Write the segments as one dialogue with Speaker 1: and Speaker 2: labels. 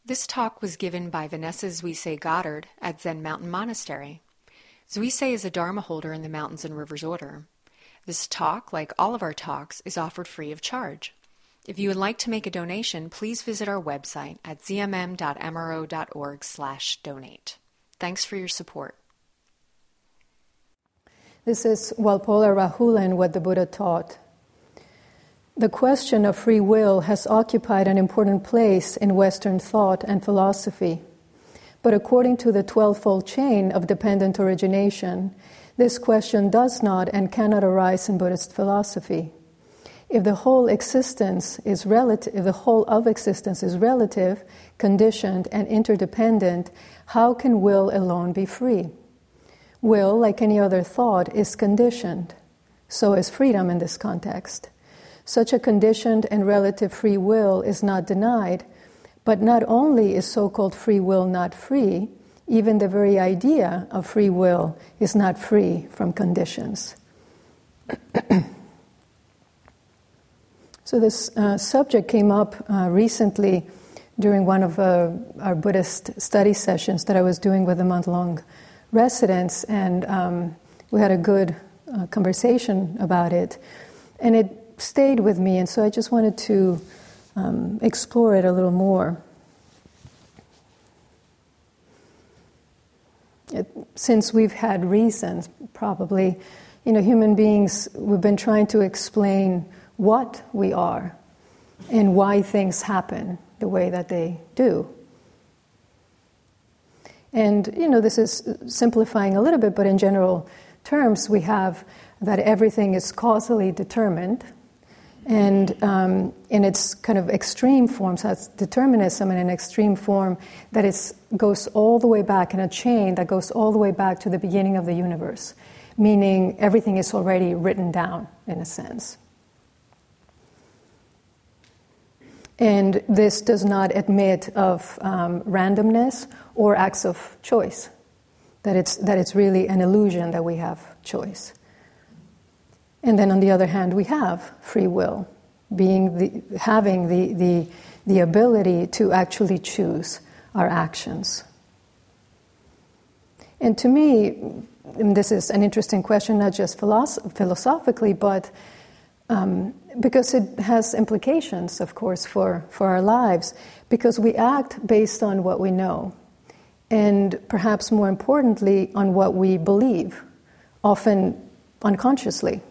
Speaker 1: This talk was given by Vanessa Zuise Goddard at Zen Mountain Monastery. Zuise is a Dharma holder in the Mountains and Rivers Order. This talk, like all of our talks, is offered free of charge. If you would like to make a donation, please visit our website at zmm.mro.org/donate. Thanks for your support.
Speaker 2: This is Walpola Rahulan, what the Buddha taught. The question of free will has occupied an important place in Western thought and philosophy. But according to the 12-fold chain of dependent origination, this question does not and cannot arise in Buddhist philosophy. If the whole of existence is relative, conditioned, and interdependent, how can will alone be free? Will, like any other thought, is conditioned. So is freedom in this context. Such a conditioned and relative free will is not denied, but not only is so-called free will not free, even the very idea of free will is not free from conditions. So this subject came up recently during one of our Buddhist study sessions that I was doing with the month-long residents, and we had a good conversation about it. And it stayed with me, and so I just wanted to explore it a little more. Since we've had reasons, probably, human beings, we've been trying to explain what we are and why things happen the way that they do. And, this is simplifying a little bit, but in general terms, we have that everything is causally determined. And in its kind of extreme forms, that's determinism in an extreme form, that goes all the way back in a chain that goes all the way back to the beginning of the universe, meaning everything is already written down, in a sense. And this does not admit of randomness or acts of choice, that it's really an illusion that we have choice. And then on the other hand, we have free will, having the ability to actually choose our actions. And to me, and this is an interesting question, not just philosophically, but because it has implications, of course, for our lives, because we act based on what we know, and perhaps more importantly, on what we believe, often unconsciously.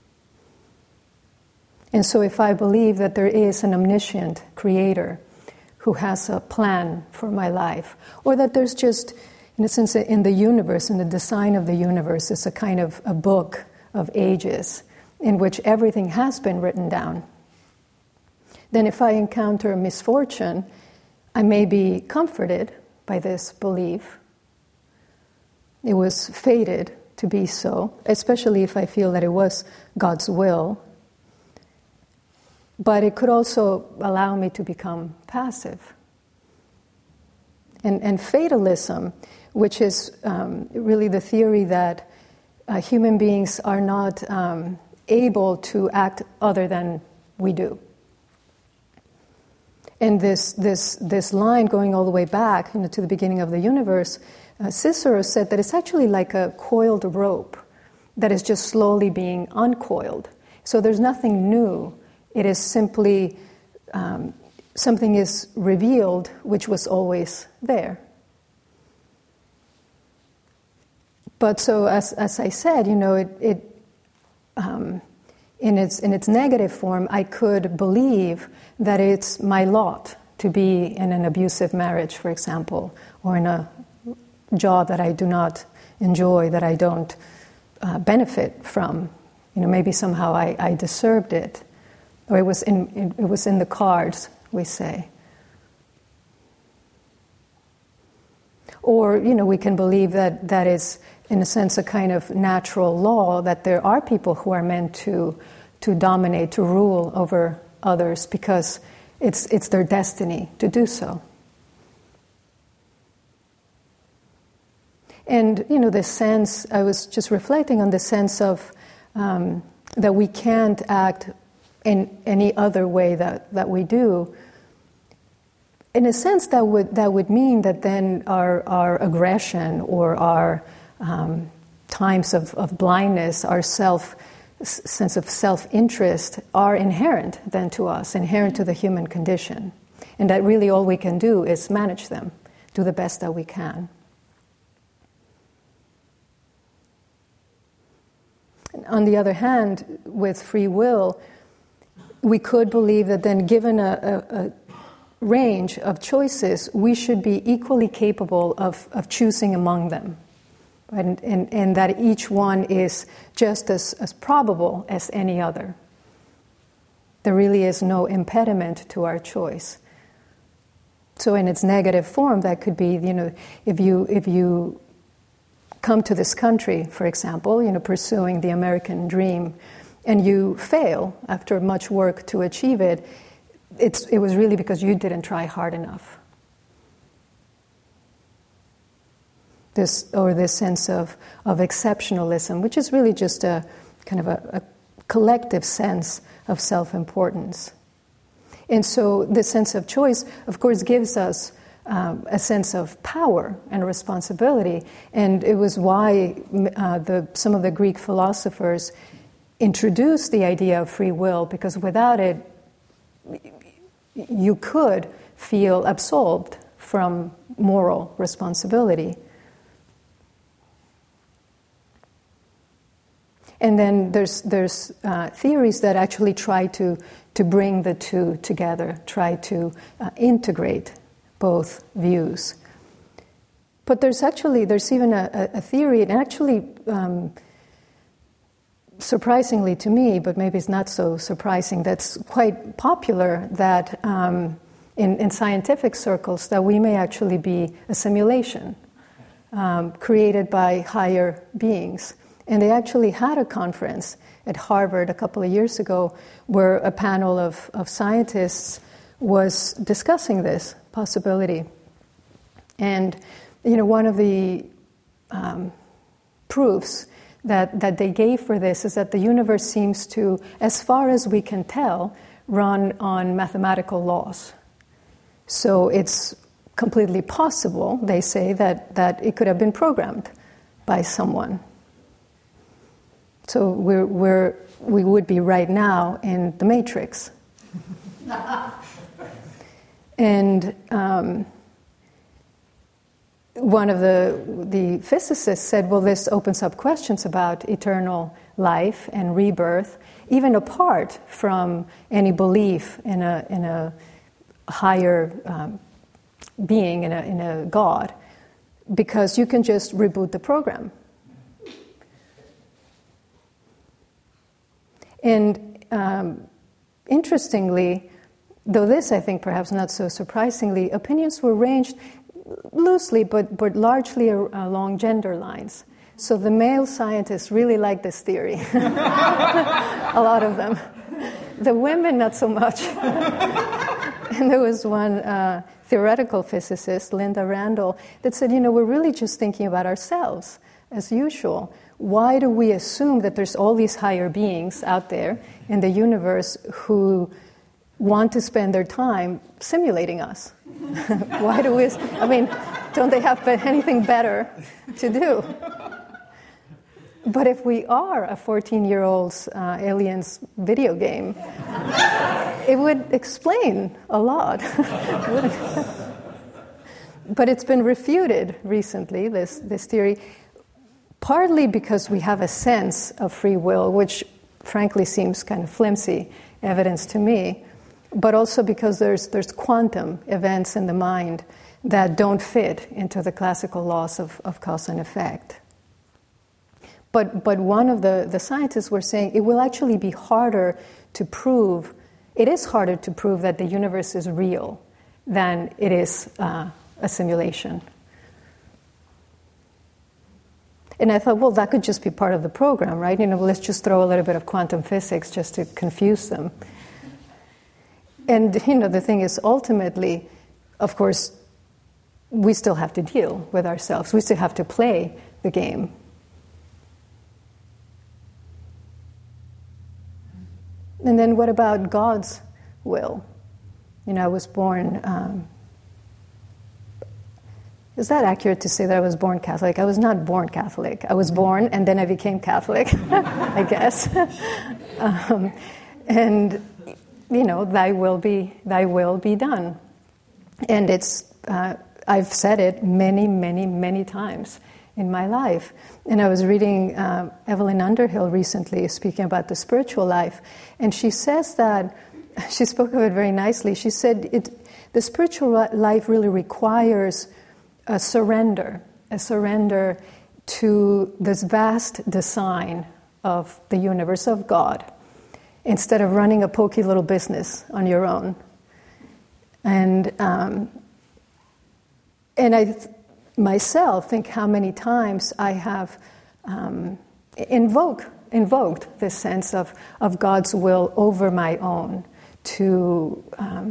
Speaker 2: And so if I believe that there is an omniscient creator who has a plan for my life, or that there's just, in a sense, in the universe, in the design of the universe, is a kind of a book of ages in which everything has been written down, then if I encounter misfortune, I may be comforted by this belief. It was fated to be so, especially if I feel that it was God's will. But it could also allow me to become passive. And fatalism, which is really the theory that human beings are not able to act other than we do. And this line going all the way back to the beginning of the universe, Cicero said that it's actually like a coiled rope that is just slowly being uncoiled. So there's nothing new. It is simply something is revealed which was always there. But so, as I said, it in its negative form, I could believe that it's my lot to be in an abusive marriage, for example, or in a job that I do not enjoy, that I don't benefit from. Maybe somehow I deserved it. Or it was in the cards, we say. Or, we can believe that is, in a sense, a kind of natural law, that there are people who are meant to dominate, to rule over others, because it's their destiny to do so. And, the sense, I was just reflecting on the sense of that we can't act in any other way that we do. in a sense, that would mean that then our aggression or our times of blindness, our sense of self-interest are inherent then to us, inherent to the human condition. And that really all we can do is manage them, do the best that we can. On the other hand, with free will, we could believe that then given a range of choices, we should be equally capable of choosing among them. And that each one is just as probable as any other. There really is no impediment to our choice. So in its negative form, that could be, if you come to this country, for example, pursuing the American dream, and you fail after much work to achieve it, it was really because you didn't try hard enough. This sense of exceptionalism, which is really just a kind of a collective sense of self-importance. And so this sense of choice, of course, gives us a sense of power and responsibility. And it was why some of the Greek philosophers introduced the idea of free will, because without it, you could feel absolved from moral responsibility. And then there's theories that actually try to bring the two together, try to integrate both views. But there's even a theory, and actually, surprisingly to me, but maybe it's not so surprising, that's quite popular, that in scientific circles, that we may actually be a simulation created by higher beings. And they actually had a conference at Harvard a couple of years ago where a panel of scientists was discussing this possibility. And, one of the proofs that they gave for this is that the universe seems to, as far as we can tell, run on mathematical laws. So it's completely possible, they say, that it could have been programmed by someone. So we would be right now in the Matrix. And one of the physicists said, well, this opens up questions about eternal life and rebirth, even apart from any belief in a higher being, in a God, because you can just reboot the program. And interestingly, though this I think perhaps not so surprisingly, opinions were ranged loosely but largely along gender lines. So the male scientists really like this theory, a lot of them. The women, not so much. And there was one theoretical physicist, Linda Randall, that said, we're really just thinking about ourselves, as usual. Why do we assume that there's all these higher beings out there in the universe who want to spend their time simulating us? Why do we? Don't they have anything better to do? But if we are a 14-year-old's aliens video game, it would explain a lot. But it's been refuted recently, this theory, partly because we have a sense of free will, which frankly seems kind of flimsy evidence to me, but also because there's quantum events in the mind that don't fit into the classical laws of cause and effect. But one of the scientists were saying it will actually be harder to prove, it is harder to prove that the universe is real than it is a simulation. And I thought, well, that could just be part of the program, right? Let's just throw a little bit of quantum physics just to confuse them. And, the thing is, ultimately, of course, we still have to deal with ourselves. We still have to play the game. And then what about God's will? I was born Is that accurate to say that I was born Catholic? I was not born Catholic. I was born and then I became Catholic, I guess. And, thy will be done. And it's, I've said it many, many, many times in my life. And I was reading Evelyn Underhill recently speaking about the spiritual life. And she says that, she spoke of it very nicely. She said the spiritual life really requires a surrender to this vast design of the universe, of God, instead of running a pokey little business on your own. And I myself think how many times I have invoked this sense of God's will over my own to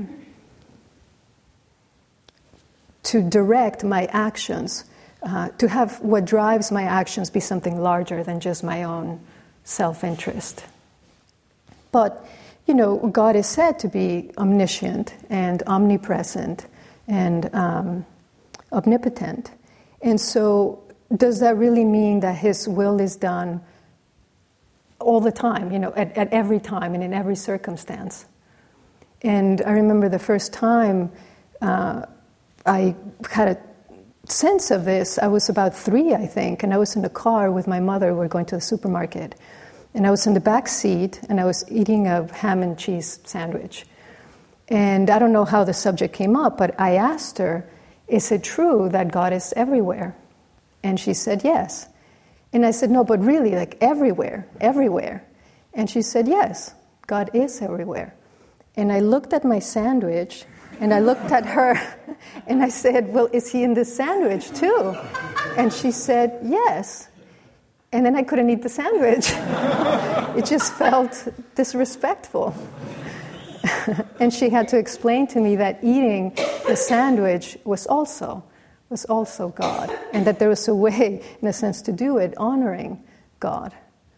Speaker 2: direct my actions, to have what drives my actions be something larger than just my own self-interest. But, God is said to be omniscient and omnipresent and omnipotent. And so does that really mean that His will is done all the time, at every time and in every circumstance? And I remember the first time I had a sense of this, I was about 3, I think, and I was in the car with my mother. We were going to the supermarket. And I was in the back seat, and I was eating a ham and cheese sandwich. And I don't know how the subject came up, but I asked her, is it true that God is everywhere? And she said, yes. And I said, no, but really, like everywhere. And she said, yes, God is everywhere. And I looked at my sandwich, and I looked at her, and I said, well, is He in this sandwich too? And she said, yes. And then I couldn't eat the sandwich. It just felt disrespectful. And she had to explain to me that eating the sandwich was also God, and that there was a way, in a sense, to do it, honoring God.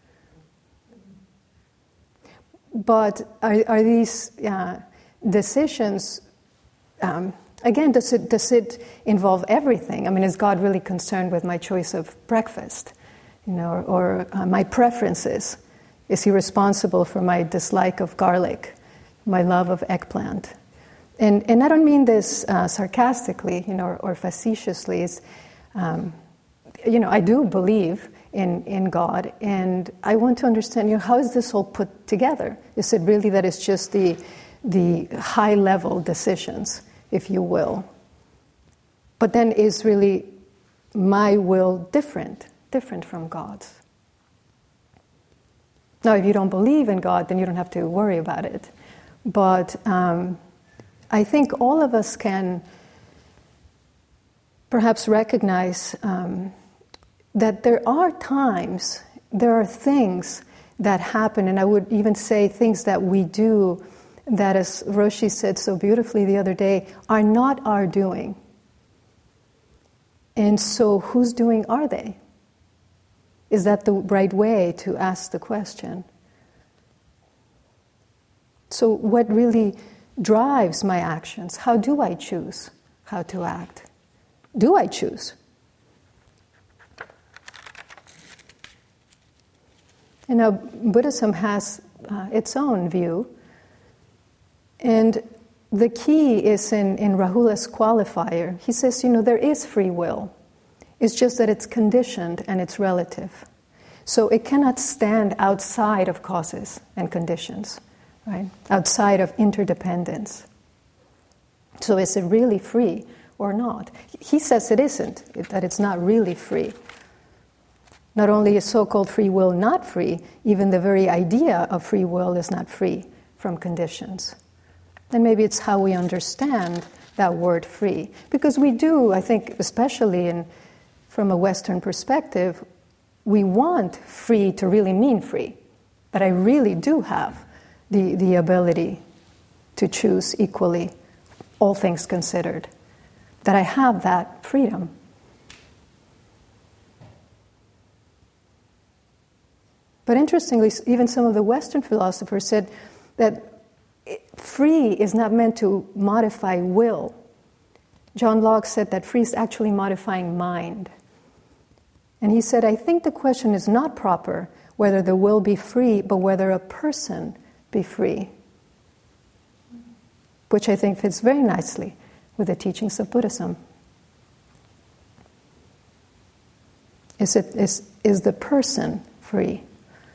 Speaker 2: But are these decisions, again, does it involve everything? I mean, is God really concerned with my choice of breakfast, or my preferences? Is He responsible for my dislike of garlic, my love of eggplant? And I don't mean this sarcastically, or facetiously. It's, I do believe in God, and I want to understand, how is this all put together? Is it really that it's just the high-level decisions, if you will? But then is really my will different from God's? Now, if you don't believe in God, then you don't have to worry about it. But I think all of us can perhaps recognize that there are times, there are things that happen, and I would even say things that we do that, as Roshi said so beautifully the other day, are not our doing. And so whose doing are they? Is that the right way to ask the question? So what really drives my actions? How do I choose how to act? Do I choose? Buddhism has its own view. And the key is in Rahula's qualifier. He says, there is free will. It's just that it's conditioned and it's relative. So it cannot stand outside of causes and conditions, right? Outside of interdependence. So is it really free or not? He says it isn't, that it's not really free. Not only is so-called free will not free, even the very idea of free will is not free from conditions. And maybe it's how we understand that word free. Because we do, I think, especially from a Western perspective, we want free to really mean free. That I really do have the ability to choose equally, all things considered. That I have that freedom. But interestingly, even some of the Western philosophers said that free is not meant to modify will. John Locke said that free is actually modifying mind. And he said, I think the question is not proper whether the will be free, but whether a person be free. Which I think fits very nicely with the teachings of Buddhism. Is the person free?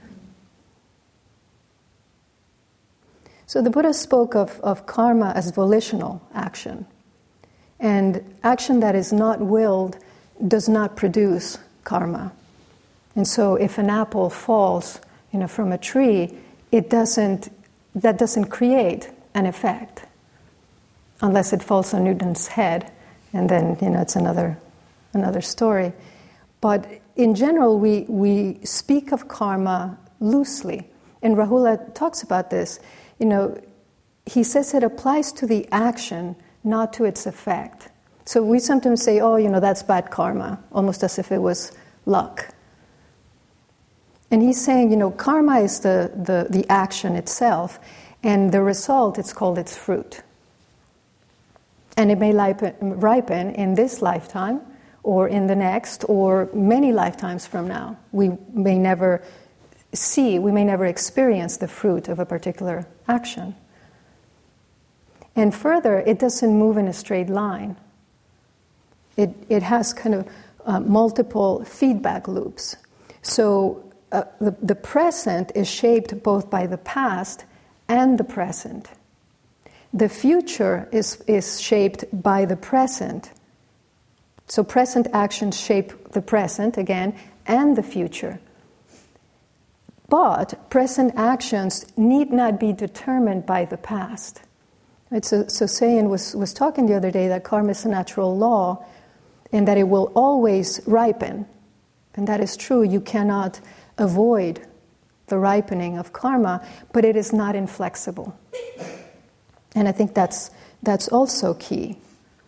Speaker 2: So the Buddha spoke of karma as volitional action. And action that is not willed does not produce karma. And so if an apple falls, from a tree, that doesn't create an effect. Unless it falls on Newton's head, and then, it's another story. But in general, we speak of karma loosely. And Rahula talks about this. He says it applies to the action, not to its effect. So we sometimes say, that's bad karma, almost as if it was luck. And he's saying, karma is the action itself, and the result, it's called its fruit. And it may ripen in this lifetime, or in the next, or many lifetimes from now. We may never experience the fruit of a particular action. And further, it doesn't move in a straight line. It has kind of multiple feedback loops. So the present is shaped both by the past and the present. The future is shaped by the present. So present actions shape the present, again, and the future. But present actions need not be determined by the past. Right? So Sayan was talking the other day that karma is a natural law and that it will always ripen. And that is true. You cannot avoid the ripening of karma, but it is not inflexible. And I think that's also key.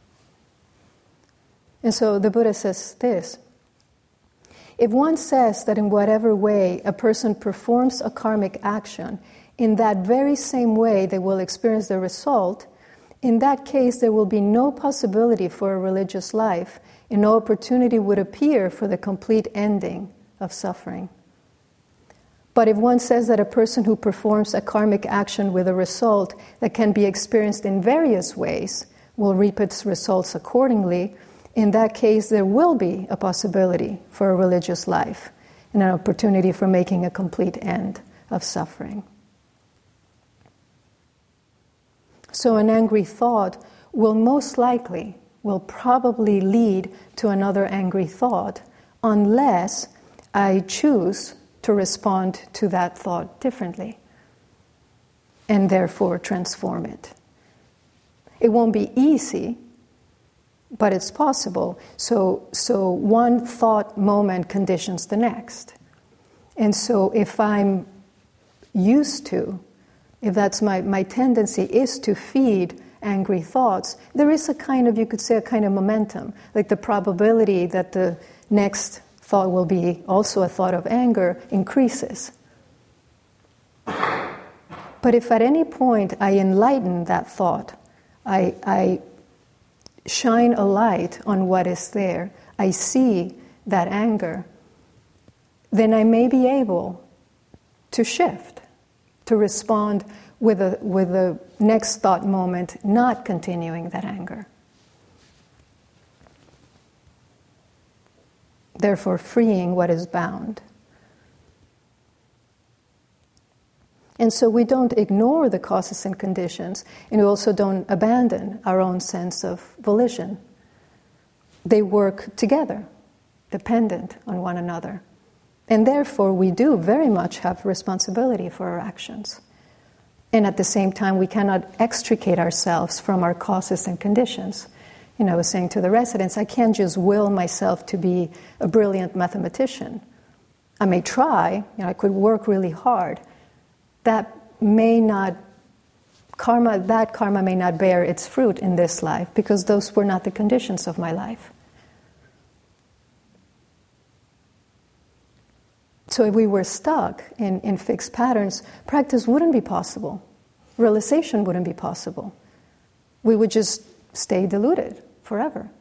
Speaker 2: And so the Buddha says this: if one says that in whatever way a person performs a karmic action, in that very same way they will experience the result, in that case there will be no possibility for a religious life, and no opportunity would appear for the complete ending of suffering. But if one says that a person who performs a karmic action with a result that can be experienced in various ways will reap its results accordingly, in that case there will be a possibility for a religious life and an opportunity for making a complete end of suffering. So an angry thought will probably lead to another angry thought unless I choose to respond to that thought differently and therefore transform it. It won't be easy, but it's possible. So one thought moment conditions the next. And so if I'm used to, if that's my tendency is to feed angry thoughts, there is you could say a kind of momentum, like the probability that the next thought will be also a thought of anger increases. But if at any point I enlighten that thought, I shine a light on what is there, I see that anger, then I may be able to shift, to respond with the next thought moment not continuing that anger. Therefore freeing what is bound. And so we don't ignore the causes and conditions, and we also don't abandon our own sense of volition. They work together, dependent on one another. And therefore we do very much have responsibility for our actions. And at the same time, we cannot extricate ourselves from our causes and conditions. I was saying to the residents, I can't just will myself to be a brilliant mathematician. I may try, I could work really hard. That karma may not bear its fruit in this life because those were not the conditions of my life. So if we were stuck in fixed patterns, practice wouldn't be possible. Realization wouldn't be possible. We would just stay deluded forever.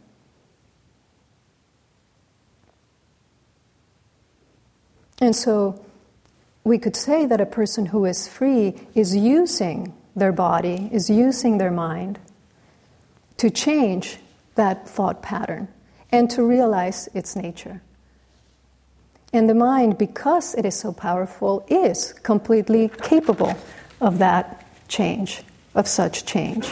Speaker 2: And so we could say that a person who is free is using their body, is using their mind to change that thought pattern and to realize its nature. And the mind, because it is so powerful, is completely capable of that change, of such change.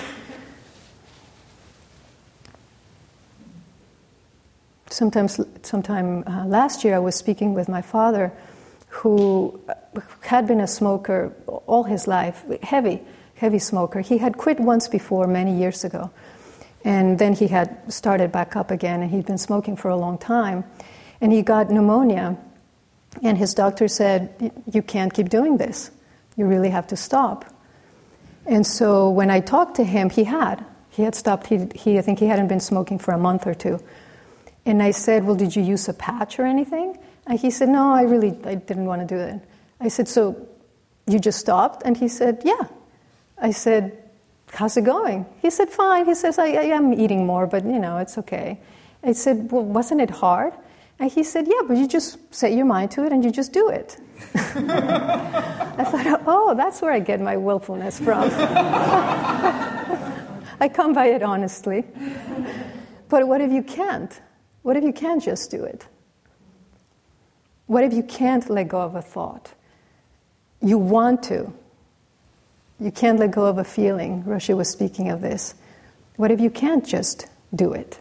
Speaker 2: Sometime last year, I was speaking with my father, who had been a smoker all his life, heavy smoker. He had quit once before, many years ago. And then he had started back up again, and he'd been smoking for a long time. And he got pneumonia, and his doctor said, "You can't keep doing this. You really have to stop." And so when I talked to him, he had stopped. I think he hadn't been smoking for a month or two. And I said, "Well, did you use a patch or anything?" And he said, "No, I didn't want to do it." I said, "So you just stopped?" And he said, "Yeah." I said, "How's it going?" He said, "Fine." He says, I am eating more, but it's okay. I said, "Well, wasn't it hard?" And he said, "Yeah, but you just set your mind to it and you just do it." I thought, oh, that's where I get my willfulness from. I come by it honestly. But what if you can't? What if you can't just do it? What if you can't let go of a thought? You want to. You can't let go of a feeling. Roshi was speaking of this. What if you can't just do it?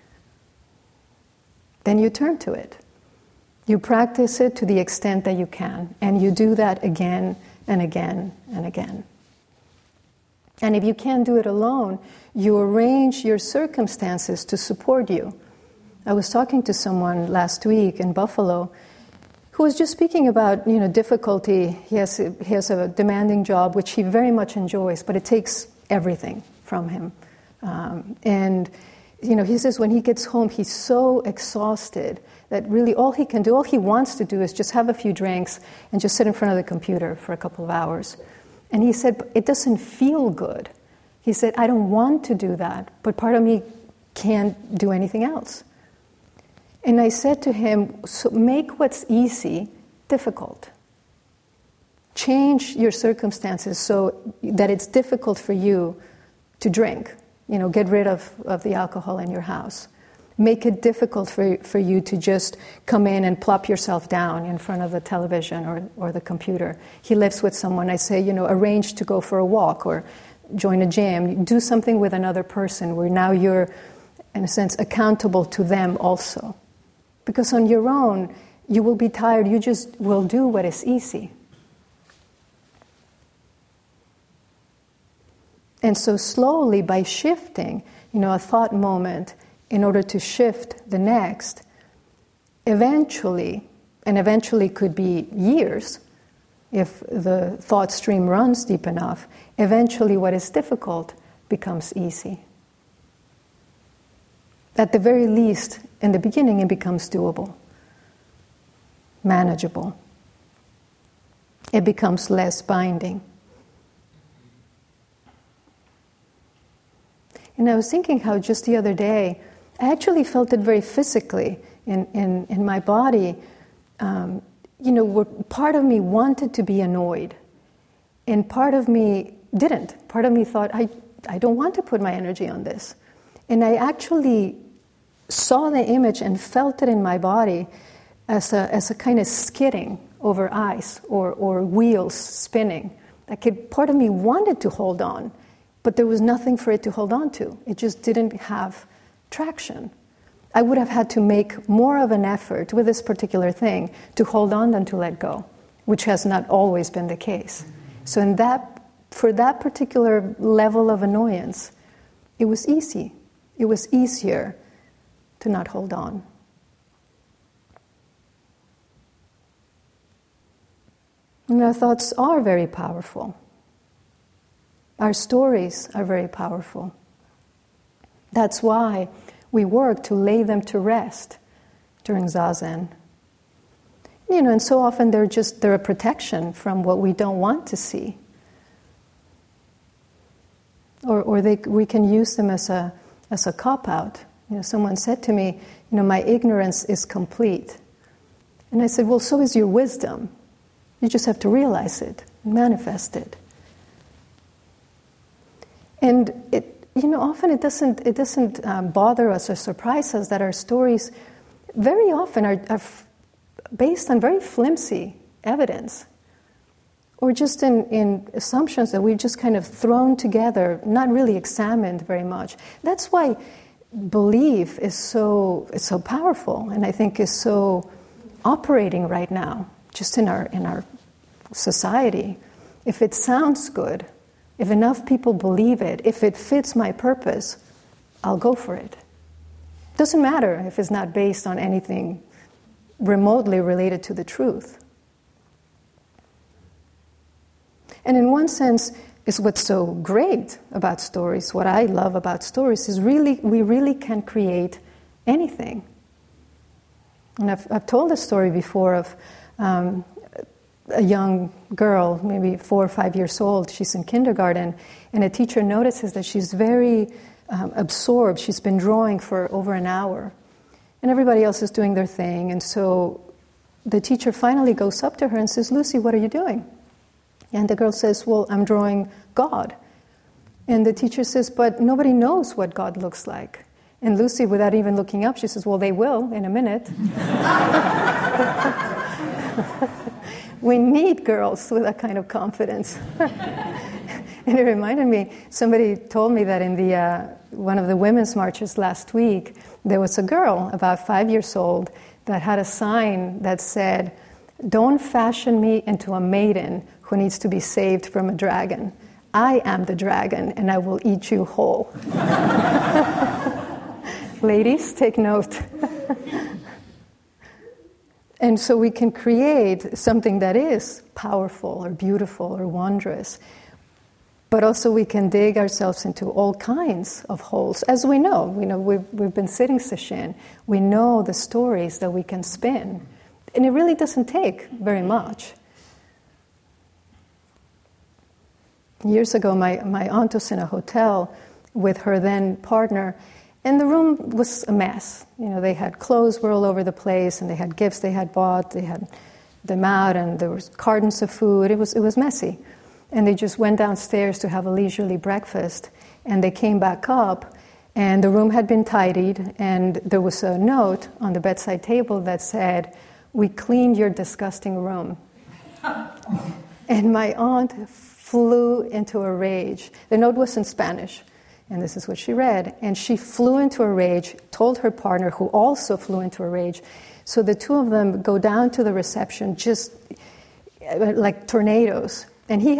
Speaker 2: Then you turn to it. You practice it to the extent that you can, and you do that again and again and again. And if you can't do it alone, you arrange your circumstances to support you. I was talking to someone last week in Buffalo who was just speaking about, difficulty. He has a demanding job, which he very much enjoys, but it takes everything from him. He says when he gets home, he's so exhausted that really all he wants to do is just have a few drinks and just sit in front of the computer for a couple of hours. And he said, it doesn't feel good. He said, I don't want to do that, but part of me can't do anything else. And I said to him, so make what's easy difficult. Change your circumstances so that it's difficult for you to drink. Get rid of the alcohol in your house. Make it difficult for you to just come in and plop yourself down in front of the television or the computer. He lives with someone. I say, arrange to go for a walk or join a gym. Do something with another person where now you're, in a sense, accountable to them also. Because on your own, you will be tired. You just will do what is easy. And so slowly, by shifting, a thought moment in order to shift the next, eventually could be years, if the thought stream runs deep enough, eventually what is difficult becomes easy. At the very least, in the beginning, it becomes doable, manageable. It becomes less binding. And I was thinking how just the other day, I actually felt it very physically in my body. Where part of me wanted to be annoyed, and part of me didn't. Part of me thought, I don't want to put my energy on this. And I actually saw the image and felt it in my body as a kind of skidding over ice or wheels spinning. Part of me wanted to hold on, but there was nothing for it to hold on to. It just didn't have traction. I would have had to make more of an effort with this particular thing to hold on than to let go, which has not always been the case. So for that particular level of annoyance, it was easy. It was easier to not hold on. And our thoughts are very powerful. Our stories are very powerful. That's why we work to lay them to rest during Zazen. And so often they're a protection from what we don't want to see. Or we can use them as as a cop-out. Someone said to me, my ignorance is complete. And I said, well, so is your wisdom. You just have to realize it, manifest it. And often it doesn't bother us or surprise us that our stories very often are based on very flimsy evidence, or just in assumptions that we've just kind of thrown together, not really examined very much. That's why belief is so powerful, and I think is so operating right now, just in our society. If it sounds good, if enough people believe it, if it fits my purpose, I'll go for it. Doesn't matter if it's not based on anything remotely related to the truth. And in one sense, is what's so great about stories, what I love about stories, is we really can create anything. And I've told a story before of a young girl, maybe 4 or 5 years old. She's in kindergarten, and a teacher notices that she's very absorbed. She's been drawing for over an hour, and everybody else is doing their thing. And so the teacher finally goes up to her and says, "Lucy, what are you doing?" And the girl says, "Well, I'm drawing God." And the teacher says, "But nobody knows what God looks like." And Lucy, without even looking up, she says, "Well, they will in a minute." We need girls with that kind of confidence. And it reminded me, somebody told me that in one of the women's marches last week, there was a girl about 5 years old that had a sign that said, "Don't fashion me into a maiden who needs to be saved from a dragon. I am the dragon, and I will eat you whole." Ladies, take note. And so we can create something that is powerful or beautiful or wondrous. But also we can dig ourselves into all kinds of holes. As we know, we've been sitting sesshin. We know the stories that we can spin. And it really doesn't take very much. Years ago, my aunt was in a hotel with her then partner, and the room was a mess. They had clothes were all over the place, and they had gifts they had bought. They had them out, and there was cartons of food. It was messy. And they just went downstairs to have a leisurely breakfast, and they came back up, and the room had been tidied, and there was a note on the bedside table that said, "We cleaned your disgusting room." And my aunt flew into a rage. The note was in Spanish, and this is what she read. And she flew into a rage, told her partner, who also flew into a rage. So the two of them go down to the reception just like tornadoes. And he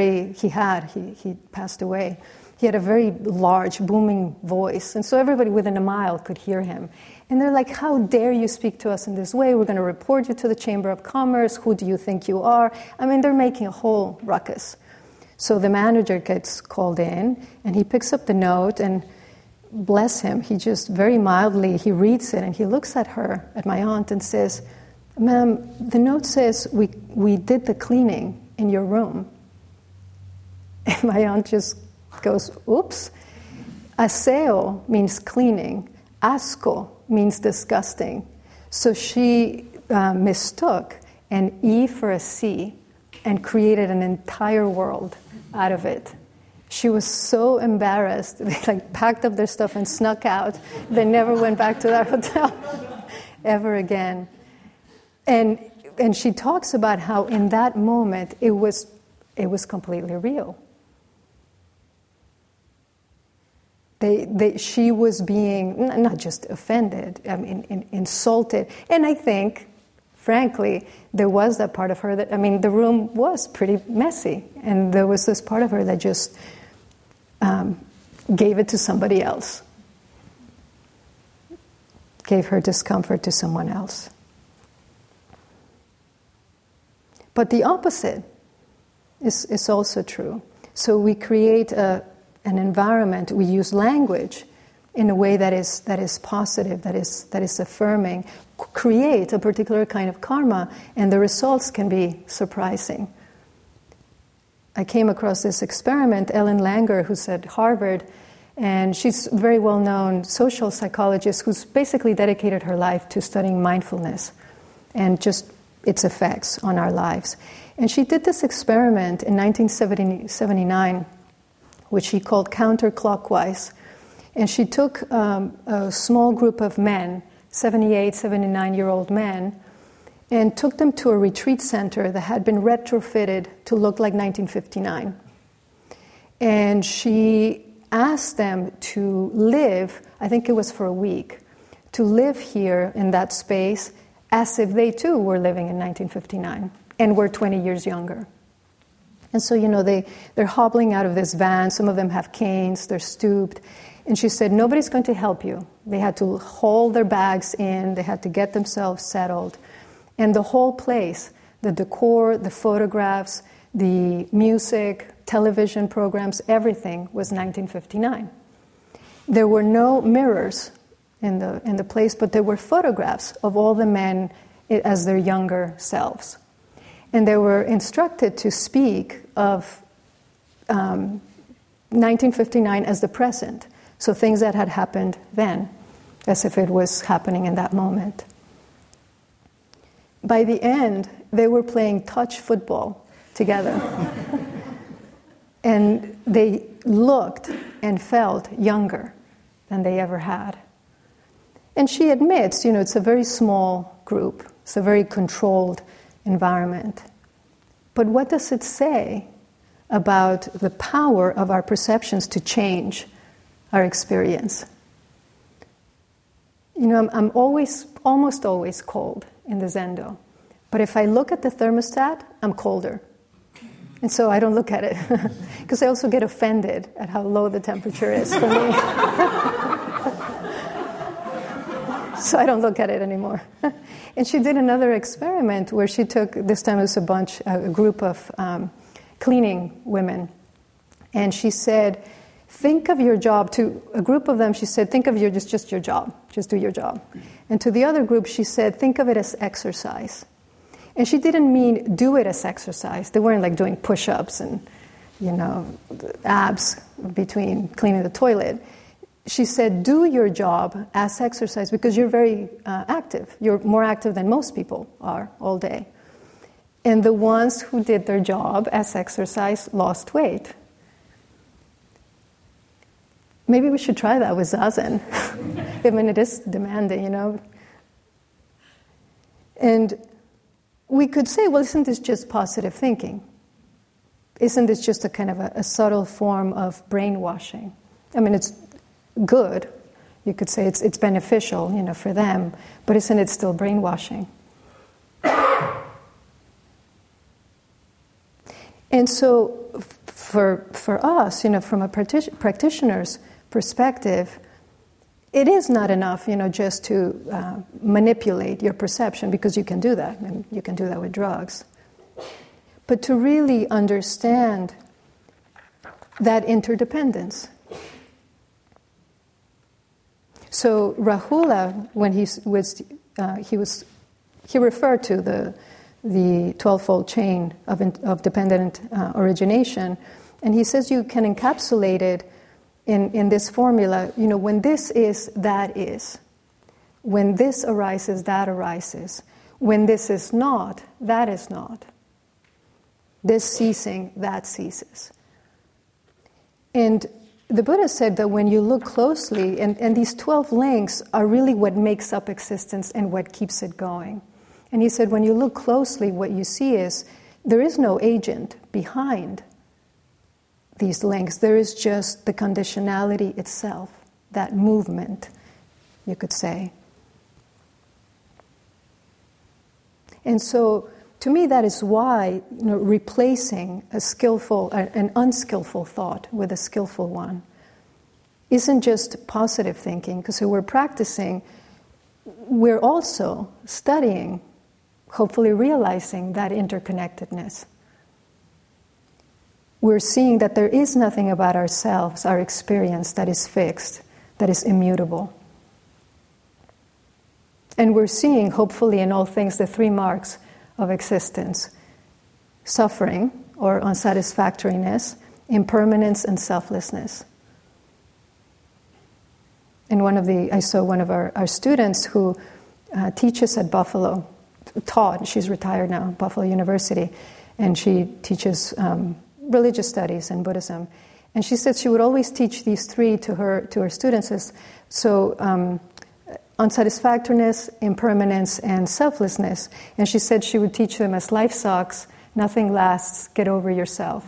Speaker 2: passed away. He had a very large, booming voice. And so everybody within a mile could hear him. And they're like, "How dare you speak to us in this way? We're going to report you to the Chamber of Commerce. Who do you think you are?" I mean, they're making a whole ruckus. So the manager gets called in, and he picks up the note, and bless him, he just very mildly, he reads it, and he looks at her, at my aunt, and says, "Ma'am, the note says we did the cleaning in your room." And my aunt just goes, "Oops." Aseo means cleaning. Asco means disgusting. So she mistook an E for a C and created an entire world out of it. She was so embarrassed. They packed up their stuff and snuck out. They never went back to that hotel ever again. And she talks about how in that moment it was completely real. She was being not just offended, insulted. And I think, frankly, there was that part of her that, the room was pretty messy. And there was this part of her that just gave it to somebody else. Gave her discomfort to someone else. But the opposite is also true. So we create an environment, we use language in a way that is positive, that is affirming, create a particular kind of karma, and the results can be surprising. I came across this experiment. Ellen Langer, who's at Harvard, And she's a very well-known social psychologist who's basically dedicated her life to studying mindfulness and just its effects on our lives. And she did this experiment in 1979, which she called counterclockwise. And she took a small group of men, 78, 79-year-old men, and took them to a retreat center that had been retrofitted to look like 1959. And she asked them to live, I think it was for a week, to live here in that space as if they too were living in 1959 and were 20 years younger. And so, they're hobbling out of this van. Some of them have canes, they're stooped. And she said, nobody's going to help you. They had to haul their bags in, they had to get themselves settled. And the whole place, the decor, the photographs, the music, television programs, everything was 1959. There were no mirrors in the place, but there were photographs of all the men as their younger selves. And they were instructed to speak of 1959 as the present, so things that had happened then, as if it was happening in that moment. By the end, they were playing touch football together. And they looked and felt younger than they ever had. And she admits, it's a very small group. It's a very controlled environment. But what does it say about the power of our perceptions to change our experience? I'm almost always cold in the Zendo. But if I look at the thermostat, I'm colder. And so I don't look at it. Because I also get offended at how low the temperature is for me. So I don't look at it anymore. And she did another experiment where she took, this time it was a group of cleaning women. And she said, think of your job, to a group of them she said, think of just your job, just do your job. And to the other group she said, think of it as exercise. And she didn't mean do it as exercise. They weren't like doing push-ups and, abs between cleaning the toilet. She said, do your job as exercise because you're very active. You're more active than most people are all day. And the ones who did their job as exercise lost weight. Maybe we should try that with Zazen. I mean, it is demanding, And we could say, well, isn't this just positive thinking? Isn't this just a kind of a subtle form of brainwashing? I mean, it's good. You could say it's beneficial, for them, but isn't it still brainwashing? And so for us, from a practitioner's perspective, it is not enough, just to manipulate your perception, because you can do that, and you can do that with drugs. But to really understand that interdependence. So Rahula, when he referred to the 12-fold chain of dependent origination, and he says you can encapsulate it in this formula. When this is, that is. When this arises, that arises. When this is not, that is not. This ceasing, that ceases. And the Buddha said that when you look closely, and these 12 links are really what makes up existence and what keeps it going. And he said when you look closely, what you see is there is no agent behind these links. There is just the conditionality itself, that movement, you could say. And so, to me, that is why replacing an unskillful thought with a skillful one isn't just positive thinking, because we're practicing, we're also studying, hopefully realizing that interconnectedness. We're seeing that there is nothing about ourselves, our experience, that is fixed, that is immutable. And we're seeing, hopefully, in all things, the 3 marks of existence: suffering or unsatisfactoriness, impermanence, and selflessness. and I saw one of our students who teaches at Buffalo, she's retired now, Buffalo University, and she teaches religious studies and Buddhism. And she said she would always teach these three to her students. Unsatisfactoriness, impermanence, and selflessness. And she said she would teach them as life sucks, nothing lasts, get over yourself.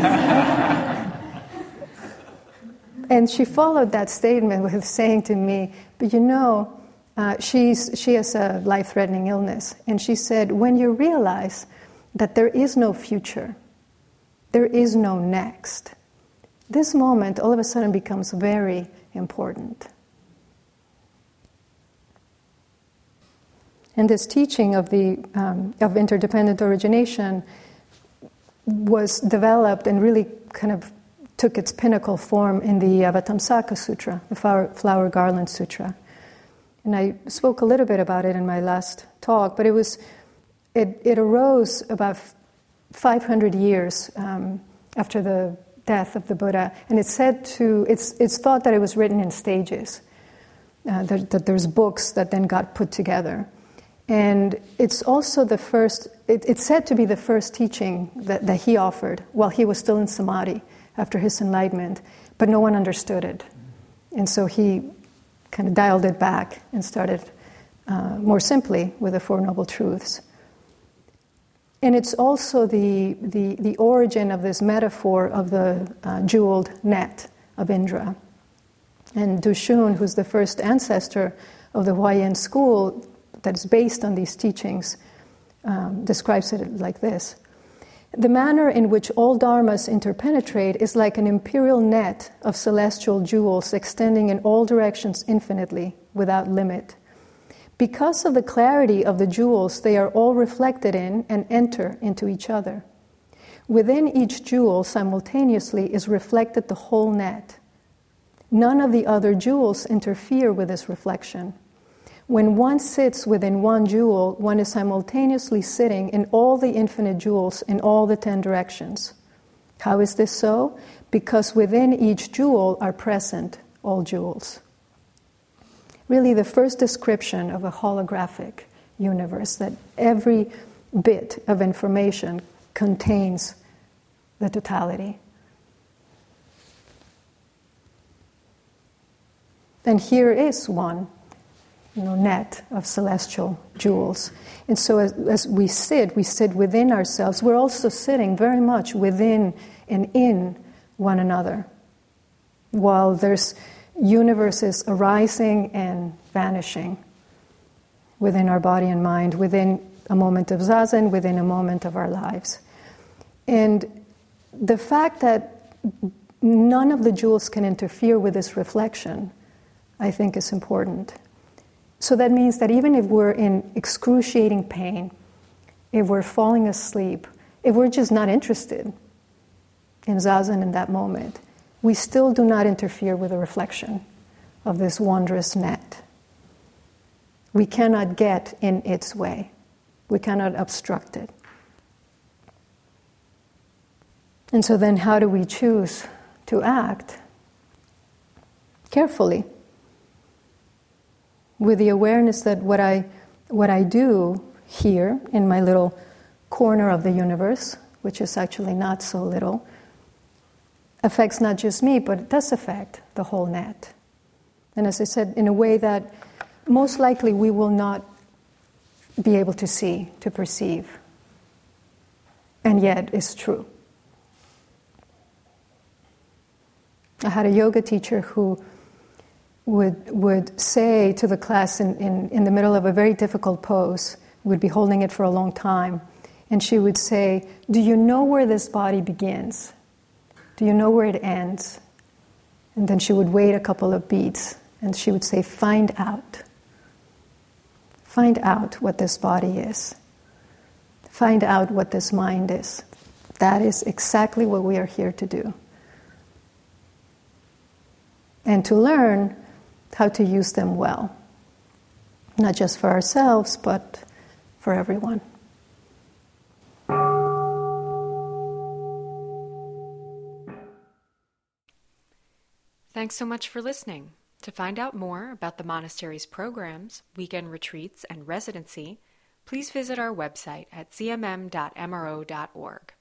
Speaker 2: And she followed that statement with saying to me, but she has a life-threatening illness. And she said, when you realize that there is no future, there is no next, this moment all of a sudden becomes very important. And this teaching of interdependent origination was developed and really kind of took its pinnacle form in the Avatamsaka Sutra, the Flower Garland Sutra. And I spoke a little bit about it in my last talk, but it arose about 500 years after the death of the Buddha, and it's thought that it was written in stages, that there's books that then got put together. And it's also it's said to be the first teaching that he offered while he was still in Samadhi after his enlightenment, but no one understood it. And so he kind of dialed it back and started more simply with the Four Noble Truths. And it's also the origin of this metaphor of the jeweled net of Indra. And Dushun, who's the first ancestor of the Huayan school that is based on these teachings, describes it like this. The manner in which all dharmas interpenetrate is like an imperial net of celestial jewels extending in all directions infinitely, without limit. Because of the clarity of the jewels, they are all reflected in and enter into each other. Within each jewel, simultaneously, is reflected the whole net. None of the other jewels interfere with this reflection. When one sits within one jewel, one is simultaneously sitting in all the infinite jewels in all the 10 directions. How is this so? Because within each jewel are present all jewels. Really, the first description of a holographic universe, that every bit of information contains the totality. And here is one net of celestial jewels. And so as we sit within ourselves. We're also sitting very much within and in one another, while there's universes arising and vanishing within our body and mind, within a moment of zazen, within a moment of our lives. And the fact that none of the jewels can interfere with this reflection, I think, is important. So that means that even if we're in excruciating pain, if we're falling asleep, if we're just not interested in zazen in that moment, we still do not interfere with the reflection of this wondrous net. We cannot get in its way. We cannot obstruct it. And so then how do we choose to act? Carefully. With the awareness that what I do here in my little corner of the universe, which is actually not so little, affects not just me, but it does affect the whole net. And as I said, in a way that most likely we will not be able to see, to perceive, and yet is true. I had a yoga teacher who would say to the class in the middle of a very difficult pose, would be holding it for a long time, and she would say, "Do you know where this body begins? Do you know where it ends?" And then she would wait a couple of beats, and she would say, "Find out. Find out what this body is. Find out what this mind is." That is exactly what we are here to do. And to learn how to use them well. Not just for ourselves, but for everyone.
Speaker 1: Thanks so much for listening. To find out more about the monastery's programs, weekend retreats, and residency, please visit our website at cmm.mro.org.